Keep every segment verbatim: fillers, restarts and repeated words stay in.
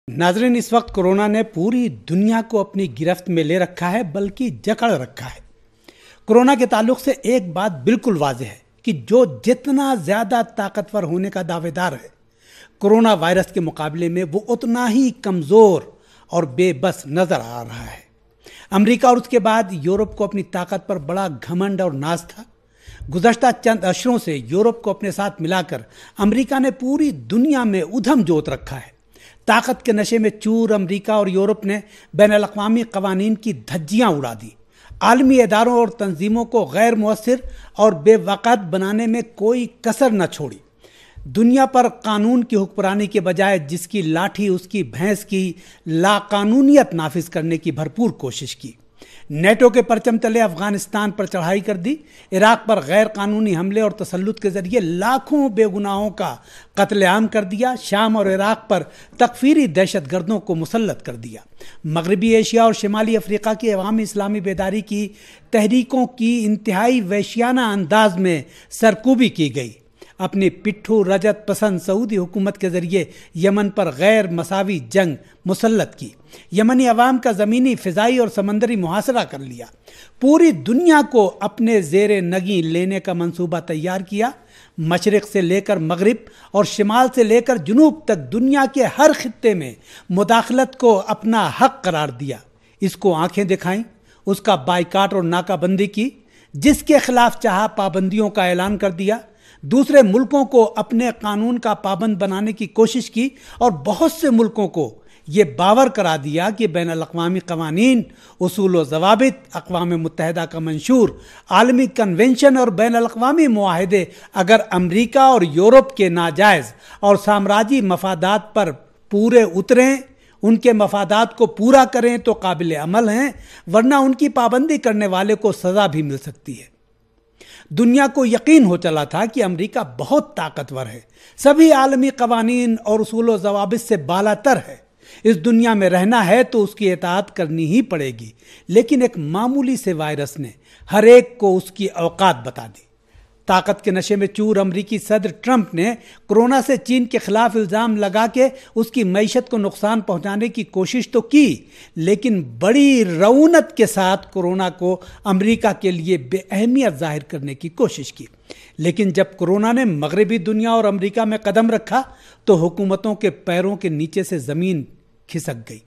नाजरीन, इस वक्त कोरोना ने पूरी दुनिया को अपनी गिरफ्त में ले रखा है, बल्कि जकड़ रखा है। कोरोना के ताल्लुक से एक बात बिल्कुल वाज़ेह है कि जो जितना ज़्यादा ताकतवर होने का दावेदार है, कोरोना वायरस के मुकाबले में वो उतना ही कमज़ोर और बेबस नज़र आ रहा है। अमेरिका और उसके बाद यूरोप को अपनी ताकत पर बड़ा घमंड और नाज था। गुज़श्ता चंद अशरों से यूरोप को अपने साथ मिलाकर अमेरिका ने पूरी दुनिया में उधम जोत रखा है। ताकत के नशे में चूर अमेरिका और यूरोप ने बैनुल-अक़वामी क़वानीन की धज्जियां उड़ा दी। आलमी इदारों और तंजीमों को गैर मुअस्सिर और बेवक़्त बनाने में कोई कसर न छोड़ी। दुनिया पर कानून की हुक्मरानी के बजाय जिसकी लाठी उसकी भैंस की लाकानूनियत नाफिज करने की भरपूर कोशिश की। नेटो के परचम तले अफगानिस्तान पर चढ़ाई कर दी। इराक पर गैर कानूनी हमले और तसल्लुत के जरिए लाखों बेगुनाहों का कत्लेआम कर दिया। शाम और इराक पर तकफीरी दहशतगर्दों को मुसल्लत कर दिया। मगरबी एशिया और शिमाली अफ्रीका की अवामी इस्लामी बेदारी की तहरीकों की इंतहाई वहशियाना अंदाज में सरकूबी की गई। अपनी पिट्ठू रजत पसंद सऊदी हुकूमत के जरिए यमन पर गैर मसावी जंग मुसल्लत की। यमनी अवाम का ज़मीनी, फ़िज़ाई और समंदरी मुहासरा कर लिया। पूरी दुनिया को अपने ज़ेरे नगी लेने का मंसूबा तैयार किया। मशरिक़ से लेकर मगरिब और शिमाल से लेकर जुनूब तक दुनिया के हर खित्ते में मुदाखलत को अपना हक करार दिया। इसको आंखें दिखाईं, उसका बाइकाट और नाकाबंदी की। जिसके खिलाफ चाहा पाबंदियों का ऐलान कर दिया। दूसरे मुल्कों को अपने कानून का पाबंद बनाने की कोशिश की और बहुत से मुल्कों को ये बावर करा दिया कि बैनुल-अक़वामी क़वानीन, उसूल व ज़वाबित, अक़वाम मुत्तहिदा का मंशूर आलमी कन्वेंशन और बैनुल-अक़वामी मुआहदे अगर अमेरिका और यूरोप के नाजायज़ और साम्राज्यी मफादात पर पूरे उतरें, उनके मफादात को पूरा करें तो काबिल अमल हैं, वरना उनकी पाबंदी करने वाले को सज़ा भी मिल सकती है। दुनिया को यकीन हो चला था कि अमेरिका बहुत ताकतवर है, सभी आलमी क़वानीन और उसूल व ज़वाबित से बालातर है। इस दुनिया में रहना है तो उसकी इताअत करनी ही पड़ेगी। लेकिन एक मामूली से वायरस ने हर एक को उसकी औकात बता दी। ताकत के नशे में चूर अमरीकी सदर ट्रंप ने कोरोना से चीन के खिलाफ इल्ज़ाम लगा के उसकी मईशत को नुकसान पहुंचाने की कोशिश तो की, लेकिन बड़ी रऊनत के साथ कोरोना को अमरीका के लिए बेअहमियत जाहिर करने की कोशिश की। लेकिन जब कोरोना ने मगरबी दुनिया और अमरीका में कदम रखा तो हुकूमतों के पैरों के नीचे से ज़मीन खिसक गई।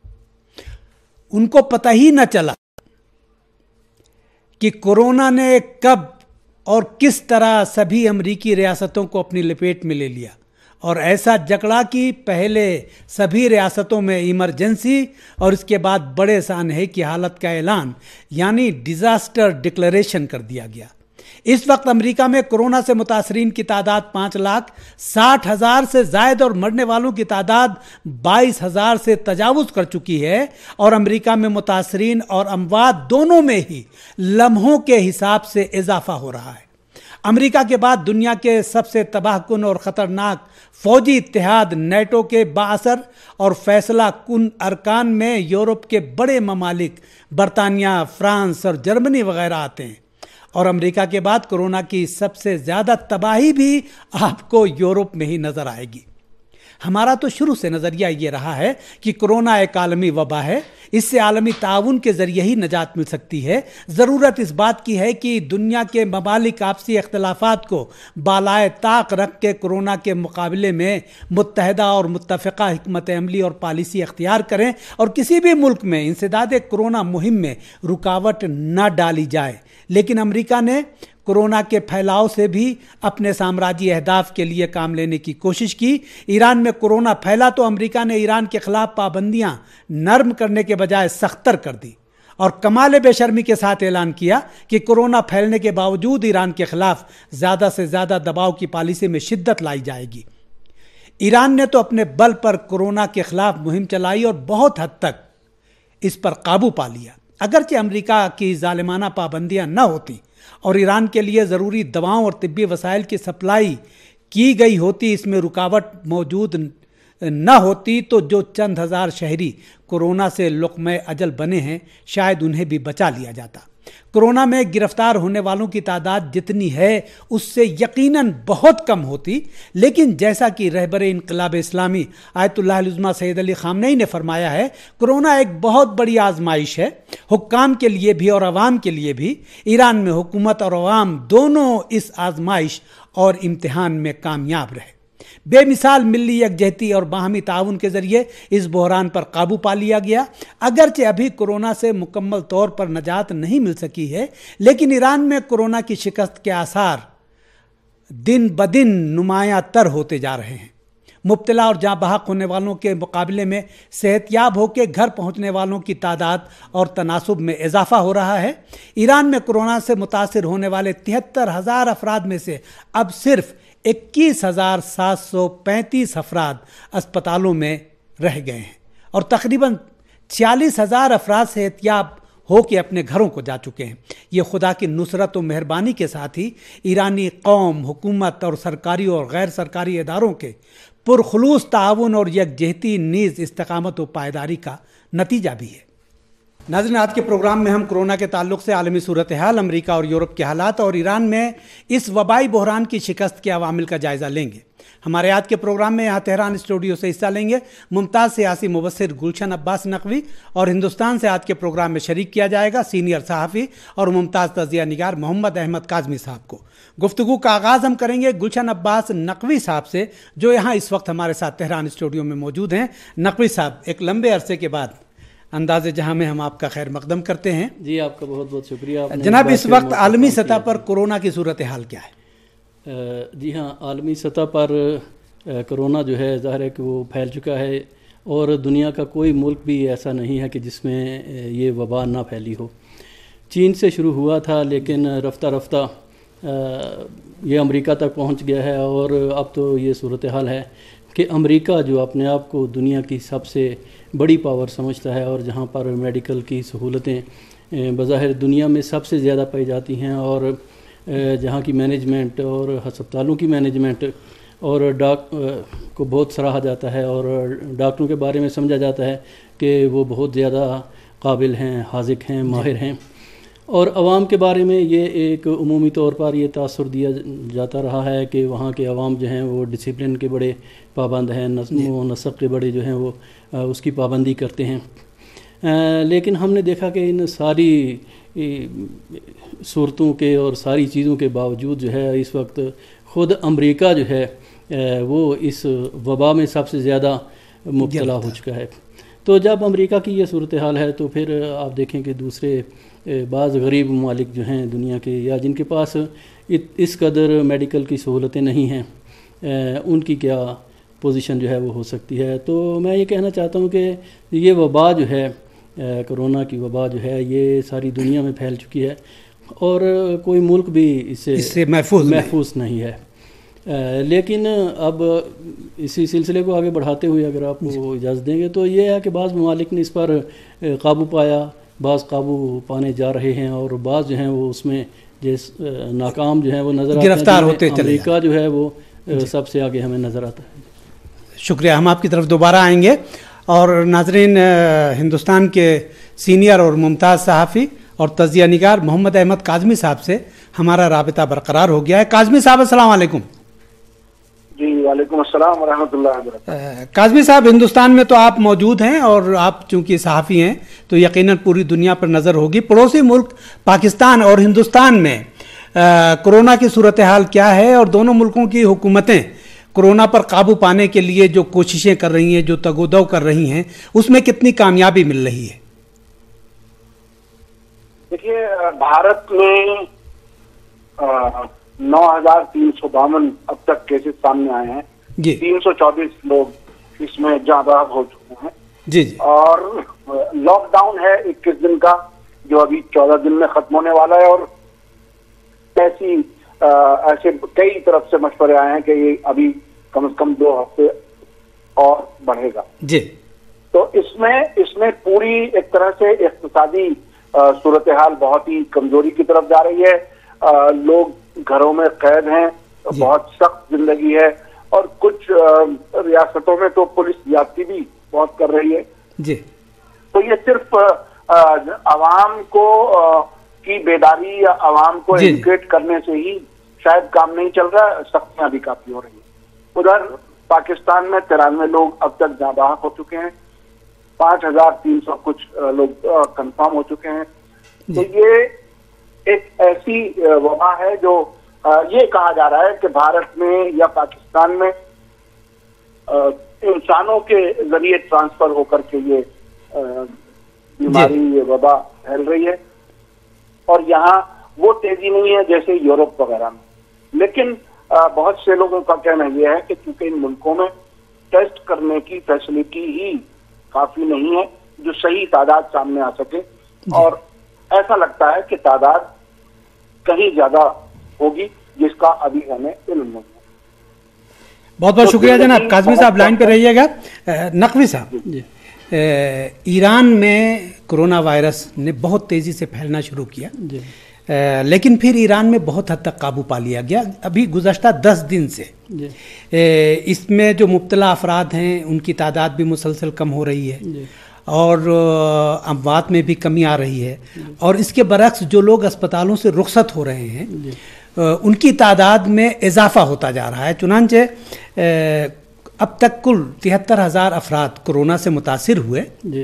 उनको पता ही न चला कि कोरोना ने कब और किस तरह सभी अमरीकी रियासतों को अपनी लपेट में ले लिया, और ऐसा जकड़ा कि पहले सभी रियासतों में इमरजेंसी और इसके बाद बड़े सानहे की हालत का ऐलान यानी डिज़ास्टर डिक्लेरेशन कर दिया गया। इस वक्त अमेरिका में कोरोना से मुतासरीन की तादाद पाँच लाख साठ हज़ार से ज़ायद और मरने वालों की तादाद बाईस हज़ार से तजावुज़ कर चुकी है, और अमेरिका में मुतासरीन और अमवात दोनों में ही लम्हों के हिसाब से इजाफा हो रहा है। अमेरिका के बाद दुनिया के सबसे तबाहकुन और ख़तरनाक फौजी इत्तेहाद नेटो के बाअसर और फैसला कुन अरकान में यूरोप के बड़े ममालिक बरतानिया, फ्रांस और जर्मनी वगैरह आते हैं। और अमेरिका के बाद कोरोना की सबसे ज़्यादा तबाही भी आपको यूरोप में ही नज़र आएगी। हमारा तो शुरू से नज़रिया ये रहा है कि कोरोना एक आलमी वबा है, इससे आलमी ताउन के ज़रिए ही निजात मिल सकती है। ज़रूरत इस बात की है कि दुनिया के ममालिक आपसी इख्तलाफात को बालाए ताक रख के कोरोना के मुकाबले में मुत्तहदा और मुत्तफ़िक़ा हिकमत अमली और पॉलिसी अख्तियार करें, और किसी भी मुल्क में इंसदाद कोरोना मुहिम में रुकावट न डाली जाए। लेकिन अमेरिका ने कोरोना के फैलाव से भी अपने साम्राज्यी अहदाफ के लिए काम लेने की कोशिश की। ईरान में कोरोना फैला तो अमेरिका ने ईरान के खिलाफ पाबंदियां नर्म करने के बजाय सख्तर कर दी, और कमाल बेशर्मी के साथ ऐलान किया कि कोरोना फैलने के बावजूद ईरान के खिलाफ ज़्यादा से ज़्यादा दबाव की पॉलिसी में शिद्दत लाई जाएगी। ईरान ने तो अपने बल पर कोरोना के खिलाफ मुहिम चलाई और बहुत हद तक इस पर काबू पा लिया। अगरचे अमेरिका की जालिमाना पाबंदियां न होती और ईरान के लिए ज़रूरी दवाओं और तिब्बी वसाइल की सप्लाई की गई होती, इसमें रुकावट मौजूद न होती, तो जो चंद हज़ार शहरी कोरोना से लुक़्मे अजल बने हैं शायद उन्हें भी बचा लिया जाता। कोरोना में गिरफ्तार होने वालों की तादाद जितनी है उससे यकीनन बहुत कम होती, लेकिन जैसा कि रहबर इनकलाब इस्लामी आयतुल्लाह अल-उज़्मा सैयद अली ख़ामनेई ने फरमाया है, कोरोना एक बहुत बड़ी आजमाइश है, हुक्काम के लिए भी और अवाम के लिए भी। ईरान में हुकूमत और अवाम दोनों इस आजमाइश और इम्तिहान में कामयाब रहे। बेमिसाल मिली यकजहती और बाहमी ताउन के जरिए इस बहरान पर काबू पा लिया गया। अगरचे अभी कोरोना से मुकम्मल तौर पर नजात नहीं मिल सकी है, लेकिन ईरान में कोरोना की शिकस्त के आसार दिन ब दिन नुमायां तर होते जा रहे हैं। मुब्तला और जाँ बहक होने वालों के मुकाबले में सेहतयाब होकर घर पहुँचने वालों की तादाद और तनासुब में इजाफा हो रहा है। ईरान में कोरोना से मुतासिर होने वाले तिहत्तर हज़ार अफराद में से अब सिर्फ इक्कीस हज़ार सात सौ पैंतीस अफराद अस्पतालों में रह गए हैं और तकरीबन छियालीस हज़ार अफराद सेहतयाब हो के अपने घरों को जा चुके हैं। ये खुदा की नुसरत और मेहरबानी के साथ ही ईरानी कौम, हुकूमत और सरकारी और गैर सरकारी इदारों के पुरखुलूस ताउन और यकजहती नीज़ इस्तिकामत और पायदारी का नतीजा भी है। नाज़रीन, आज के प्रोग्राम में हम कोरोना के ताल्लुक से आलमी सूरत हाल, अमरीका और यूरोप के हालात और ईरान में इस वबाई बहरान की शिकस्त के अवामिल का जायज़ा लेंगे। हमारे आज के प्रोग्राम में यहाँ तेहरान स्टूडियो से हिस्सा लेंगे मुमताज़ सियासी मुबस्सिर गुलशन अब्बास नकवी, और हिंदुस्तान से आज के प्रोग्राम में शरीक किया जाएगा सीनियर सहाफ़ी और मुमताज़ तज़िया निगार मोहम्मद अहमद काज़मी साहब को। गुफ्तगू का आगाज़ हम करेंगे गुलशन अब्बास नकवी साहब से, जो यहाँ इस वक्त हमारे साथ तेहरान स्टूडियो में मौजूद हैं। नकवी साहब, एक लंबे अरसे के बाद अंदाज़े जहां में हम आपका खैर मकदम करते हैं। जी, आपका बहुत बहुत शुक्रिया। जनाब, इस वक्त आलमी सतह पर कोरोना की सूरत हाल क्या है? जी हाँ, आलमी सतह पर कोरोना जो है ज़ाहिर है कि वो फैल चुका है, और दुनिया का कोई मुल्क भी ऐसा नहीं है कि जिसमें ये वबा ना फैली हो। चीन से शुरू हुआ था, लेकिन रफ्ता रफ्ता ये अमेरिका तक पहुंच गया है, और अब तो ये सूरत हाल है कि अमेरिका जो अपने आप को दुनिया की सबसे बड़ी पावर समझता है, और जहाँ पर मेडिकल की सहूलतें बज़ाहिर दुनिया में सबसे ज़्यादा पाई जाती हैं, और जहाँ की मैनेजमेंट और हस्पतालों की मैनेजमेंट और डाक को बहुत सराहा जाता है, और डॉक्टरों के बारे में समझा जाता है कि वो बहुत ज़्यादा काबिल हैं, हाज़िक हैं, माहिर हैं, और आवाम के बारे में ये एक उमूमी तौर पर ये तासुर दिया जाता रहा है कि वहाँ के आवाम जो हैं वो डिसिप्लिन के बड़े पाबंद हैं, नज़्म व नसब के बड़े जो हैं वो उसकी पाबंदी करते हैं। लेकिन हमने देखा कि इन सारी सूरतों के और सारी चीज़ों के बावजूद जो है इस वक्त ख़ुद अमेरिका जो है वो इस वबा में सबसे ज़्यादा मुब्तला हो चुका है। तो जब अमेरिका की ये सूरत हाल है, तो फिर आप देखें कि दूसरे बाज़ गरीब ममालिक जो हैं दुनिया के, या जिनके पास इस कदर मेडिकल की सहूलतें नहीं हैं, उनकी क्या पोजीशन जो है वो हो सकती है। तो मैं ये कहना चाहता हूँ कि ये वबा जो है, कोरोना की वबा जो है, ये सारी दुनिया में फैल चुकी है, और कोई मुल्क भी इससे, इससे महफूज महफूज नहीं है। लेकिन अब इसी सिलसिले को आगे बढ़ाते हुए अगर आप वो इजाज़त देंगे, तो ये है कि बाज़ ममालिक ने इस पर काबू पाया, बाज़ काबू पाने जा रहे हैं, और बाज़ जो हैं वो उसमें जिस नाकाम जो है वो नज़र गिरफ्तार होते चले। अमेरिका जो है वो सबसे आगे हमें नज़र आता है। शुक्रिया, हम आपकी तरफ दोबारा आएंगे। और नाजरीन, हिंदुस्तान के सीनियर और मुमताज़ सहाफ़ी और तज़िया निगार मोहम्मद अहमद काज़मी साहब से हमारा राबिता बरकरार हो गया है। काज़मी साहब, अस्सलाम वालेकुम। जी, वालेकुम अस्सलाम व रहमतुल्लाहि व बरकातहू। काज़मी साहब, हिंदुस्तान में तो आप मौजूद हैं, और आप चूंकि सहाफ़ी हैं तो यकीनन पूरी दुनिया पर नज़र होगी। पड़ोसी मुल्क पाकिस्तान और हिंदुस्तान में कोरोना की सूरत हाल क्या है, और दोनों मुल्कों की हुकूमतें कोरोना पर काबू पाने के लिए जो कोशिशें कर रही हैं, जो तगोदो कर रही हैं, उसमें कितनी कामयाबी मिल रही है? देखिए, भारत में नौ हजार तीन सौ बावन अब तक केसेस सामने आए हैं। तीन सौ चौबीस लोग इसमें जाँ बहक हो चुके हैं। जी जी। और लॉकडाउन है इक्कीस दिन का, जो अभी चौदह दिन में खत्म होने वाला है, और ऐसी आ, ऐसे कई तरफ से मशवरे आए हैं कि ये अभी कम से कम दो हफ्ते और बढ़ेगा। जी। तो इसमें इसमें पूरी एक तरह से इक्तिसादी सूरत हाल बहुत ही कमजोरी की तरफ जा रही है। आ, लोग घरों में कैद हैं, बहुत सख्त जिंदगी है, और कुछ आ, रियासतों में तो पुलिस ज्यादती भी बहुत कर रही है। जी। तो ये सिर्फ आवाम को आ, کی بیداری یا عوام کو ایجوکیٹ کرنے سے ہی شاید کام نہیں چل رہا، سختیاں بھی کافی ہو رہی ہیں۔ ادھر پاکستان میں ترانوے لوگ اب تک جاں بحق ہو چکے ہیں، پانچ ہزار تین سو کچھ لوگ کنفرم ہو چکے ہیں۔ تو یہ ایک ایسی وبا ہے جو یہ کہا جا رہا ہے کہ بھارت میں یا پاکستان میں انسانوں کے ذریعے ٹرانسفر ہو کر کے یہ بیماری یہ وبا پھیل رہی ہے، اور یہاں وہ تیزی نہیں ہے جیسے یورپ وغیرہ میں۔ لیکن بہت سے لوگوں کا کہنا یہ ہے کہ چونکہ ان ملکوں میں ٹیسٹ کرنے کی فیسلٹی ہی کافی نہیں ہے جو صحیح تعداد سامنے آ سکے، اور ایسا لگتا ہے کہ تعداد کہیں زیادہ ہوگی جس کا ابھی ہمیں علم نہیں ہے۔ بہت بہت شکریہ جناب۔ کاظمی صاحب لائن پہ رہیے گا۔ نقوی صاحب، ایران میں کرونا وائرس نے بہت تیزی سے پھیلنا شروع کیا، لیکن پھر ایران میں بہت حد تک قابو پا لیا گیا ابھی گزشتہ دس دن سے۔ اس میں جو مبتلا افراد ہیں ان کی تعداد بھی مسلسل کم ہو رہی ہے، اور اموات میں بھی کمی آ رہی ہے، اور اس کے برعکس جو لوگ اسپتالوں سے رخصت ہو رہے ہیں ان کی تعداد میں اضافہ ہوتا جا رہا ہے۔ چنانچہ اب تک کل تہتر ہزار افراد کرونا سے متاثر ہوئے،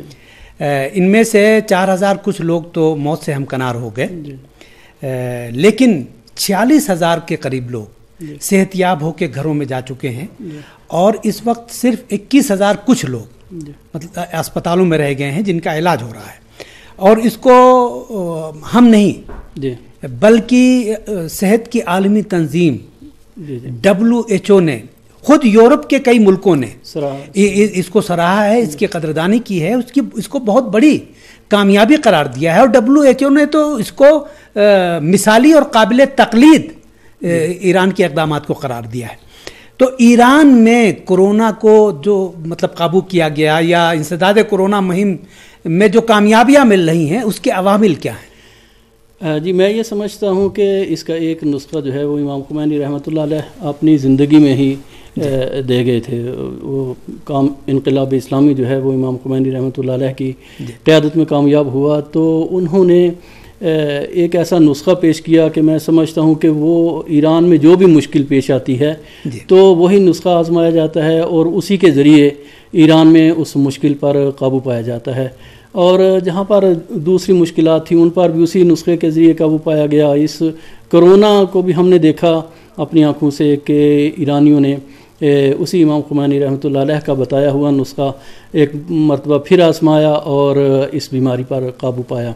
ان میں سے چار ہزار کچھ لوگ تو موت سے ہمکنار ہو گئے، لیکن چھیالیس ہزار کے قریب لوگ صحت یاب ہو کے گھروں میں جا چکے ہیں، اور اس وقت صرف اکیس ہزار کچھ لوگ مطلب اسپتالوں میں رہ گئے ہیں جن کا علاج ہو رہا ہے۔ اور اس کو ہم نہیں بلکہ صحت کی عالمی تنظیم ڈبلیو ایچ او نے، خود یورپ کے کئی ملکوں نے اس کو سراہا ہے، اس کی قدردانی کی ہے، اس کی اس کو بہت بڑی کامیابی قرار دیا ہے، اور ڈبلیو ایچ او نے تو اس کو مثالی اور قابل تقلید ایران کے اقدامات کو قرار دیا ہے۔ تو ایران میں کرونا کو جو مطلب قابو کیا گیا یا انسداد کرونا مہم میں جو کامیابیاں مل رہی ہیں اس کے عوامل کیا ہیں؟ جی میں یہ سمجھتا ہوں کہ اس کا ایک نسخہ جو ہے وہ امام خمینی رحمۃ اللہ علیہ اپنی زندگی میں ہی دے گئے تھے۔ وہ کام انقلاب اسلامی جو ہے وہ امام خمینی رحمۃ اللہ علیہ کی قیادت میں کامیاب ہوا، تو انہوں نے ایک ایسا نسخہ پیش کیا کہ میں سمجھتا ہوں کہ وہ ایران میں جو بھی مشکل پیش آتی ہے تو وہی نسخہ آزمایا جاتا ہے، اور اسی کے ذریعے ایران میں اس مشکل پر قابو پایا جاتا ہے، اور جہاں پر دوسری مشکلات تھیں ان پر بھی اسی نسخے کے ذریعے قابو پایا گیا۔ اس کرونا کو بھی ہم نے دیکھا اپنی آنکھوں سے کہ ایرانیوں نے اسی امام خمینی رحمۃ اللہ علیہ کا بتایا ہوا نسخہ ایک مرتبہ پھر آزمایا اور اس بیماری پر قابو پایا۔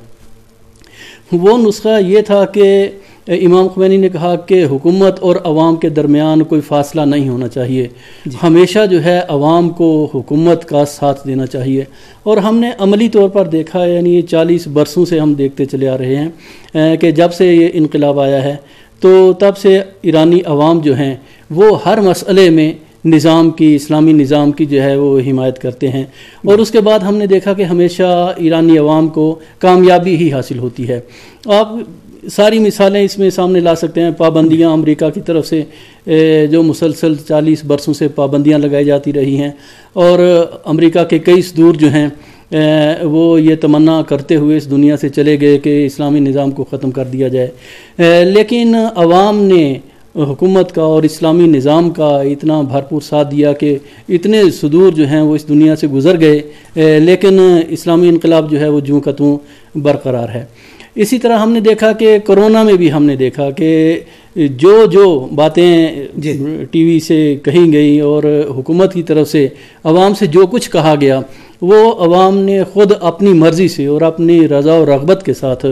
وہ نسخہ یہ تھا کہ امام خمینی نے کہا کہ حکومت اور عوام کے درمیان کوئی فاصلہ نہیں ہونا چاہیے، ہمیشہ جو ہے عوام کو حکومت کا ساتھ دینا چاہیے، اور ہم نے عملی طور پر دیکھا ہے، یعنی یہ چالیس برسوں سے ہم دیکھتے چلے آ رہے ہیں کہ جب سے یہ انقلاب آیا ہے تو تب سے ایرانی عوام جو ہیں وہ ہر مسئلے میں نظام کی، اسلامی نظام کی جو ہے وہ حمایت کرتے ہیں، اور اس کے بعد ہم نے دیکھا کہ ہمیشہ ایرانی عوام کو کامیابی ہی حاصل ہوتی ہے۔ آپ ساری مثالیں اس میں سامنے لا سکتے ہیں، پابندیاں امریکہ کی طرف سے جو مسلسل چالیس برسوں سے پابندیاں لگائی جاتی رہی ہیں، اور امریکہ کے کئی صدور جو ہیں وہ یہ تمنا کرتے ہوئے اس دنیا سے چلے گئے کہ اسلامی نظام کو ختم کر دیا جائے، لیکن عوام نے حکومت کا اور اسلامی نظام کا اتنا بھرپور ساتھ دیا کہ اتنے صدور جو ہیں وہ اس دنیا سے گزر گئے، لیکن اسلامی انقلاب جو ہے وہ جوں کا توں برقرار ہے۔ اسی طرح ہم نے دیکھا کہ کرونا میں بھی ہم نے دیکھا کہ جو جو باتیں ٹی وی سے کہی گئی اور حکومت کی طرف سے عوام سے جو کچھ کہا گیا وہ عوام نے خود اپنی مرضی سے اور اپنی رضا و رغبت کے ساتھ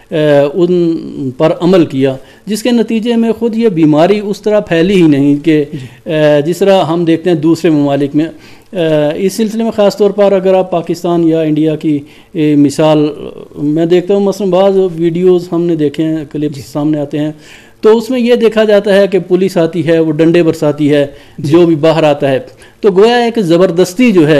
ان پر عمل کیا، جس کے نتیجے میں خود یہ بیماری اس طرح پھیلی ہی نہیں کہ جس طرح ہم دیکھتے ہیں دوسرے ممالک میں۔ اس سلسلے میں خاص طور پر اگر آپ پاکستان یا انڈیا کی مثال میں دیکھتا ہوں، مثلا بعض ویڈیوز ہم نے دیکھے ہیں، کلپس سامنے آتے ہیں، تو اس میں یہ دیکھا جاتا ہے کہ پولیس آتی ہے، وہ ڈنڈے برساتی ہے جو بھی باہر آتا ہے، تو گویا ایک زبردستی جو ہے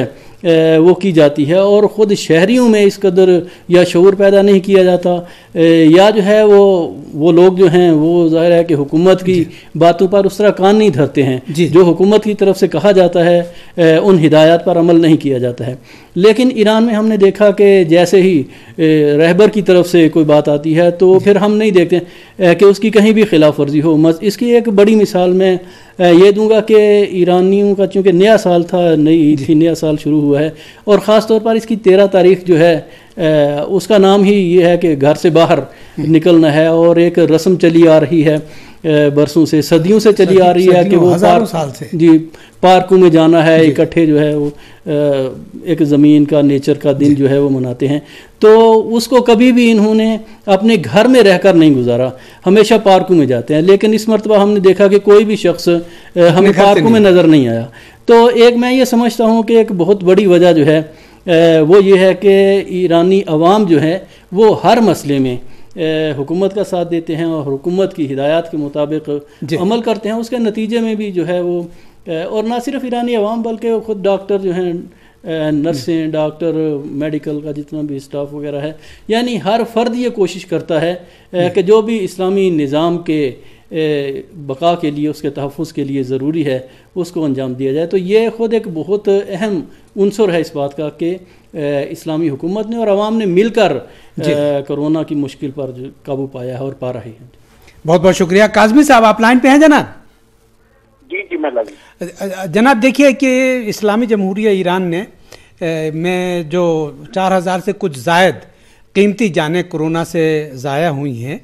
وہ کی جاتی ہے اور خود شہریوں میں اس قدر یا شعور پیدا نہیں کیا جاتا، یا جو ہے وہ وہ لوگ جو ہیں وہ ظاہر ہے کہ حکومت کی باتوں پر اس طرح کان نہیں دھرتے ہیں، جو حکومت کی طرف سے کہا جاتا ہے ان ہدایات پر عمل نہیں کیا جاتا ہے۔ لیکن ایران میں ہم نے دیکھا کہ جیسے ہی رہبر کی طرف سے کوئی بات آتی ہے تو پھر ہم نہیں دیکھتے کہ اس کی کہیں بھی خلاف ورزی ہو۔ اس کی ایک بڑی مثال میں یہ دوں گا کہ ایرانیوں کا چونکہ نیا سال تھا، نئی عید تھی، نیا سال شروع ہوا ہے، اور خاص طور پر اس کی تیرہ تاریخ جو ہے اس کا نام ہی یہ ہے کہ گھر سے باہر نکلنا ہے، اور ایک رسم چلی آ رہی ہے برسوں سے، صدیوں سے چلی آ رہی ہے کہ وہ ہزاروں سال سے جی پارکوں میں جانا ہے، اکٹھے جو ہے وہ ایک زمین کا نیچر کا دن جو ہے وہ مناتے ہیں۔ تو اس کو کبھی بھی انہوں نے اپنے گھر میں رہ کر نہیں گزارا، ہمیشہ پارکوں میں جاتے ہیں، لیکن اس مرتبہ ہم نے دیکھا کہ کوئی بھی شخص ہمیں پارکوں میں نظر نہیں آیا۔ تو ایک میں یہ سمجھتا ہوں کہ ایک بہت بڑی وجہ جو ہے وہ یہ ہے کہ ایرانی عوام جو ہے وہ ہر مسئلے میں حکومت کا ساتھ دیتے ہیں اور حکومت کی ہدایات کے مطابق عمل کرتے ہیں۔ اس کے نتیجے میں بھی جو ہے وہ، اور نہ صرف ایرانی عوام بلکہ خود ڈاکٹر جو ہیں، نرسیں، ڈاکٹر، میڈیکل کا جتنا بھی اسٹاف وغیرہ ہے، یعنی ہر فرد یہ کوشش کرتا ہے کہ جو بھی اسلامی نظام کے بقا کے لیے، اس کے تحفظ کے لیے ضروری ہے اس کو انجام دیا جائے۔ تو یہ خود ایک بہت اہم عنصر ہے اس بات کا کہ اسلامی حکومت نے اور عوام نے مل کر کرونا کی مشکل پر قابو پایا ہے اور پا رہے ہیں۔ بہت بہت شکریہ۔ کاظمی صاحب آپ لائن پہ ہیں جناب؟ جی جی میں لگی جناب دیکھیے کہ اسلامی جمہوریہ ایران نے میں جو چار ہزار سے کچھ زائد قیمتی جانیں کرونا سے ضائع ہوئی ہیں،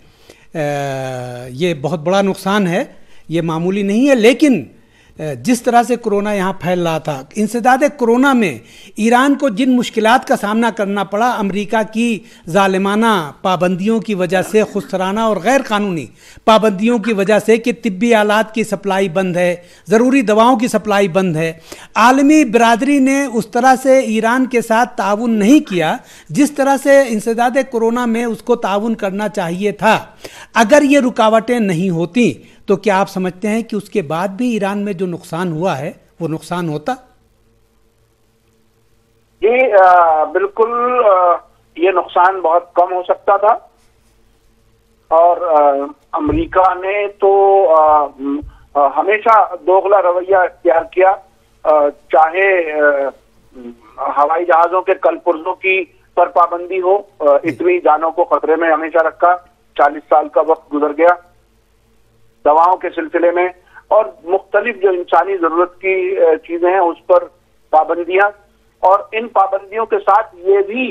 یہ بہت بڑا نقصان ہے، یہ معمولی نہیں ہے، لیکن جس طرح سے کرونا یہاں پھیل رہا تھا، انسداد کرونا میں ایران کو جن مشکلات کا سامنا کرنا پڑا، امریکہ کی ظالمانہ پابندیوں کی وجہ سے، خسرانہ اور غیر قانونی پابندیوں کی وجہ سے کہ طبی آلات کی سپلائی بند ہے، ضروری دواؤں کی سپلائی بند ہے، عالمی برادری نے اس طرح سے ایران کے ساتھ تعاون نہیں کیا جس طرح سے انسداد کرونا میں اس کو تعاون کرنا چاہیے تھا۔ اگر یہ رکاوٹیں نہیں ہوتی تو کیا آپ سمجھتے ہیں کہ اس کے بعد بھی ایران میں جو نقصان ہوا ہے وہ نقصان ہوتا؟ جی بالکل، یہ نقصان بہت کم ہو سکتا تھا، اور امریکہ نے تو ہمیشہ دوغلا رویہ اختیار کیا، چاہے ہوائی جہازوں کے کل پرزوں کی پر پابندی ہو، اتنی جانوں کو خطرے میں ہمیشہ رکھا، چالیس سال کا وقت گزر گیا، دواؤں کے سلسلے میں اور مختلف جو انسانی ضرورت کی چیزیں ہیں اس پر پابندیاں، اور ان پابندیوں کے ساتھ یہ بھی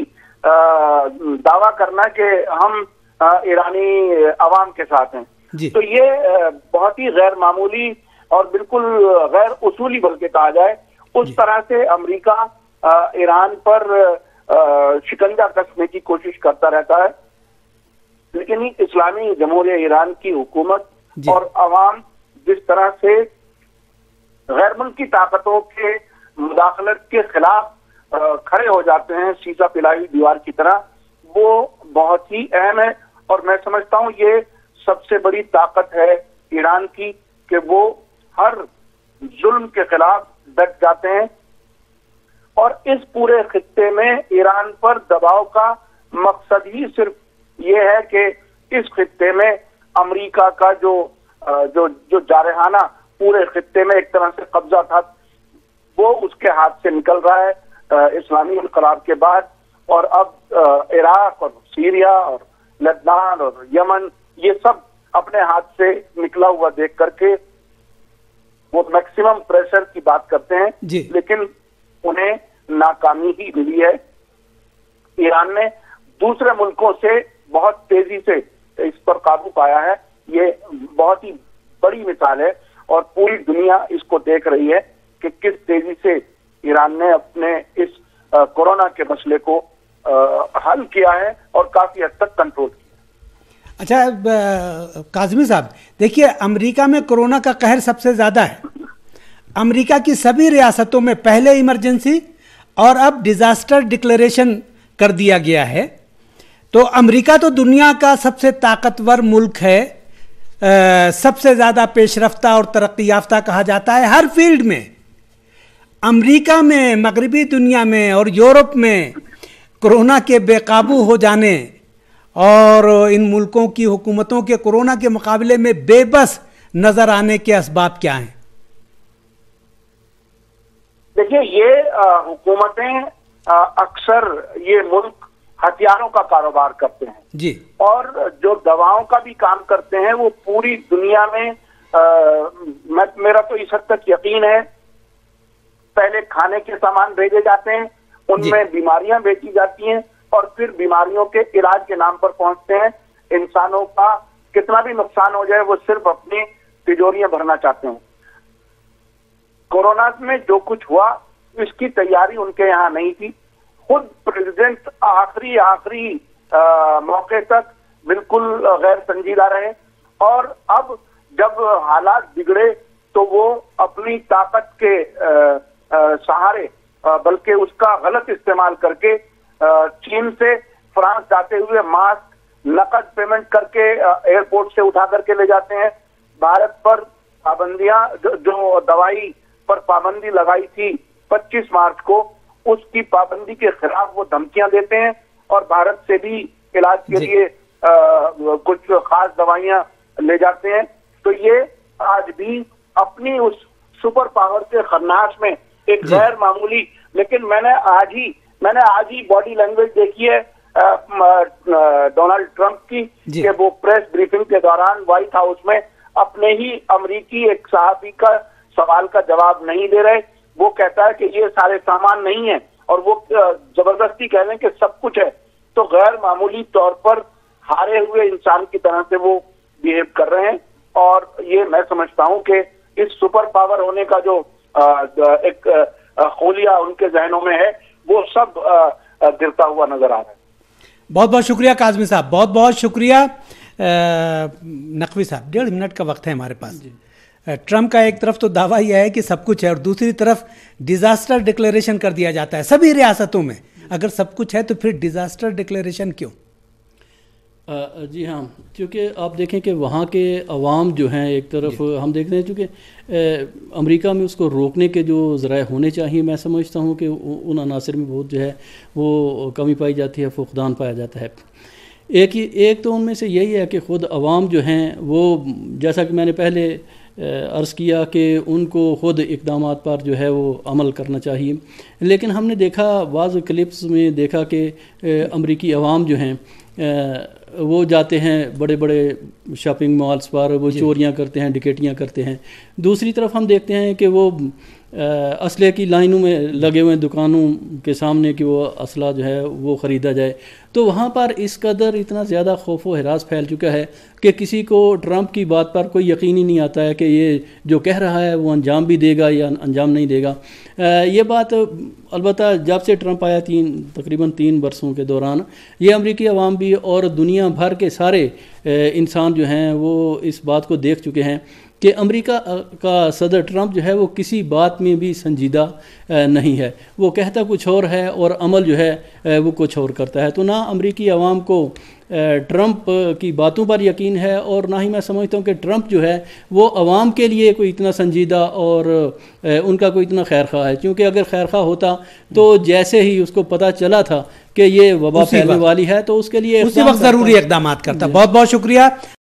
دعویٰ کرنا کہ ہم ایرانی عوام کے ساتھ ہیں جی۔ تو یہ بہت ہی غیر معمولی اور بالکل غیر اصولی بلکہ کہا جائے، اس جی۔ طرح سے امریکہ ایران پر شکنجہ کسنے کی کوشش کرتا رہتا ہے، لیکن اسلامی جمہوریہ ایران کی حکومت جی۔ اور عوام جس طرح سے غیر ملکی طاقتوں کے مداخلت کے خلاف کھڑے ہو جاتے ہیں سیسا پلائی دیوار کی طرح، وہ بہت ہی اہم ہے، اور میں سمجھتا ہوں یہ سب سے بڑی طاقت ہے ایران کی کہ وہ ہر ظلم کے خلاف ڈٹ جاتے ہیں، اور اس پورے خطے میں ایران پر دباؤ کا مقصد ہی صرف یہ ہے کہ اس خطے میں امریکہ کا جو جو جو جارحانہ پورے خطے میں ایک طرح سے قبضہ تھا وہ اس کے ہاتھ سے نکل رہا ہے اسلامی انقلاب کے بعد، اور اب عراق اور سیریا اور لبنان اور یمن یہ سب اپنے ہاتھ سے نکلا ہوا دیکھ کر کے وہ میکسیمم پریشر کی بات کرتے ہیں جی۔ لیکن انہیں ناکامی ہی ملی ہے۔ ایران نے دوسرے ملکوں سے بہت تیزی سے اس پر قابو پایا ہے، یہ بہت ہی بڑی مثال ہے، اور پوری دنیا اس کو دیکھ رہی ہے کہ کس تیزی سے ایران نے اپنے اس کورونا کے مسئلے کو حل کیا ہے اور کافی حد تک کنٹرول کیا۔ اچھا کاظمی صاحب دیکھیے، امریکہ میں کورونا کا قہر سب سے زیادہ ہے۔ امریکہ کی سبھی ریاستوں میں پہلے ایمرجنسی اور اب ڈیزاسٹر ڈکلیریشن کر دیا گیا ہے۔ تو امریکہ تو دنیا کا سب سے طاقتور ملک ہے، سب سے زیادہ پیش رفتہ اور ترقی یافتہ کہا جاتا ہے ہر فیلڈ میں، امریکہ میں، مغربی دنیا میں اور یورپ میں کورونا کے بے قابو ہو جانے اور ان ملکوں کی حکومتوں کے کورونا کے مقابلے میں بے بس نظر آنے کے اسباب کیا ہیں؟ دیکھیے، یہ حکومتیں اکثر یہ ملک ہتھیاروں کا کاروبار کرتے ہیں جی، اور جو دواؤں کا بھی کام کرتے ہیں وہ پوری دنیا میں میرا تو اس حد تک یقین ہے، پہلے کھانے کے سامان بھیجے جاتے ہیں، ان میں بیماریاں بیچی جاتی ہیں اور پھر بیماریوں کے علاج کے نام پر پہنچتے ہیں. انسانوں کا کتنا بھی نقصان ہو جائے وہ صرف اپنی تجوریاں بھرنا چاہتے ہیں. کورونا میں جو کچھ ہوا اس کی تیاری ان کے یہاں نہیں تھی. خود پریزیڈنٹ آخری آخری موقع تک بالکل غیر سنجیدہ رہے، اور اب جب حالات بگڑے تو وہ اپنی طاقت کے سہارے بلکہ اس کا غلط استعمال کر کے چین سے فرانس جاتے ہوئے ماسک نقد پیمنٹ کر کے ایئرپورٹ سے اٹھا کر کے لے جاتے ہیں. بھارت پر پابندیاں، جو دوائی پر پابندی لگائی تھی پچیس مارچ کو، اس کی پابندی کے خلاف وہ دھمکیاں دیتے ہیں اور بھارت سے بھی علاج کے لیے کچھ خاص دوائیاں لے جاتے ہیں. تو یہ آج بھی اپنی اس سپر پاور کے خناس میں ایک غیر معمولی، لیکن میں نے آج ہی میں نے آج ہی باڈی لینگویج دیکھی ہے ڈونلڈ ٹرمپ کی کہ وہ پریس بریفنگ کے دوران وائٹ ہاؤس میں اپنے ہی امریکی ایک صحافی کا سوال کا جواب نہیں دے رہے. وہ کہتا ہے کہ یہ سارے سامان نہیں ہیں اور وہ زبردستی کہہ لیں کہ سب کچھ ہے. تو غیر معمولی طور پر ہارے ہوئے انسان کی طرح سے وہ بیہیو کر رہے ہیں، اور یہ میں سمجھتا ہوں کہ اس سپر پاور ہونے کا جو ایک خولیا ان کے ذہنوں میں ہے وہ سب گرتا ہوا نظر آ رہا ہے. بہت بہت شکریہ کاظمی صاحب، بہت بہت شکریہ نقوی صاحب. ڈیڑھ منٹ کا وقت ہے ہمارے پاس. ٹرمپ کا ایک طرف تو دعویٰ یہ ہے کہ سب کچھ ہے اور دوسری طرف ڈیزاسٹر ڈکلیریشن کر دیا جاتا ہے سبھی ریاستوں میں. اگر سب کچھ ہے تو پھر ڈیزاسٹر ڈکلیریشن کیوں؟ جی ہاں، کیونکہ آپ دیکھیں کہ وہاں کے عوام جو ہیں ایک طرف ہم دیکھتے ہیں، چونکہ امریکہ میں اس کو روکنے کے جو ذرائع ہونے چاہیے، میں سمجھتا ہوں کہ ان عناصر میں بہت جو ہے وہ کمی پائی جاتی ہے، فقدان پایا جاتا ہے. ایک ہی ایک تو ان میں سے یہی ہے کہ خود عوام جو ہیں وہ، جیسا کہ میں نے پہلے عرض کیا کہ ان کو خود اقدامات پر جو ہے وہ عمل کرنا چاہیے. لیکن ہم نے دیکھا بعض کلپس میں دیکھا کہ امریکی عوام جو ہیں وہ جاتے ہیں بڑے بڑے شاپنگ مالز پر، وہ چوریاں کرتے ہیں، ڈکیٹیاں کرتے ہیں. دوسری طرف ہم دیکھتے ہیں کہ وہ اسلحے کی لائنوں میں لگے ہوئے دکانوں کے سامنے کہ وہ اسلحہ جو ہے وہ خریدا جائے. تو وہاں پر اس قدر اتنا زیادہ خوف و ہراس پھیل چکا ہے کہ کسی کو ٹرمپ کی بات پر کوئی یقین ہی نہیں آتا ہے کہ یہ جو کہہ رہا ہے وہ انجام بھی دے گا یا انجام نہیں دے گا. یہ بات البتہ جب سے ٹرمپ آیا تین تقریباً تین برسوں کے دوران یہ امریکی عوام بھی اور دنیا بھر کے سارے انسان جو ہیں وہ اس بات کو دیکھ چکے ہیں کہ امریکہ کا صدر ٹرمپ جو ہے وہ کسی بات میں بھی سنجیدہ نہیں ہے. وہ کہتا کچھ اور ہے اور عمل جو ہے وہ کچھ اور کرتا ہے. تو نہ امریکی عوام کو ٹرمپ کی باتوں پر یقین ہے اور نہ ہی میں سمجھتا ہوں کہ ٹرمپ جو ہے وہ عوام کے لیے کوئی اتنا سنجیدہ اور ان کا کوئی اتنا خیر خواہ ہے. کیونکہ اگر خیر خواہ ہوتا تو جیسے ہی اس کو پتہ چلا تھا کہ یہ وبا پھیلنے والی ہے تو اس کے لیے اسی وقت ضروری اقدامات کرتا. بہت بہت شکریہ.